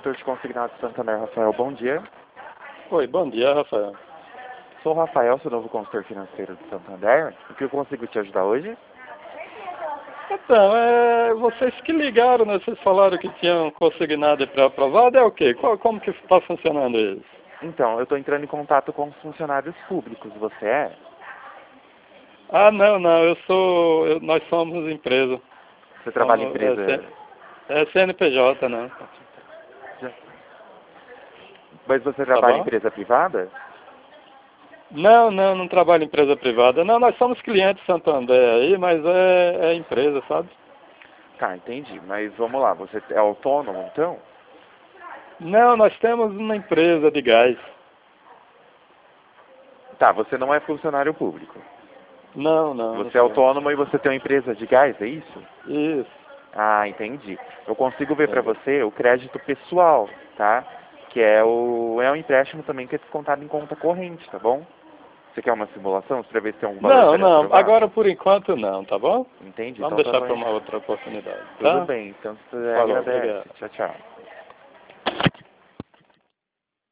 consultor de consignado de Santander, Rafael. Bom dia. Oi, bom dia, Rafael. Sou o Rafael, seu novo consultor financeiro de Santander. O que eu consigo te ajudar hoje? Então, vocês que ligaram, né? Vocês falaram que tinham consignado e pré-aprovado, é o quê? Como que está funcionando isso? Então, eu estou entrando em contato com os funcionários públicos. Você é? Ah, não, nós somos empresa. Você trabalha em empresa... É CNPJ, não. Mas você Tá trabalha em bom? empresa privada? Não trabalho em empresa privada. Não, nós somos clientes Santander aí, mas é empresa, sabe? Tá, entendi. Mas vamos lá, você é autônomo, então? Não, nós temos uma empresa de gás. Tá, você não é funcionário público. Não Você é sou. autônomo e você tem uma empresa de gás, é isso? Isso. Ah, entendi. Eu consigo ver para Entendi. você o crédito pessoal, tá? Que é um empréstimo também que é descontado em conta corrente, tá bom? Você quer uma simulação para ver se tem algum valor Não, pré-aprovado? agora por enquanto não, tá bom? Entendi, Vamos então tá deixar bom. para uma outra oportunidade, Tudo tá? bem, então você Falou, agradece. obrigado. Tchau, tchau.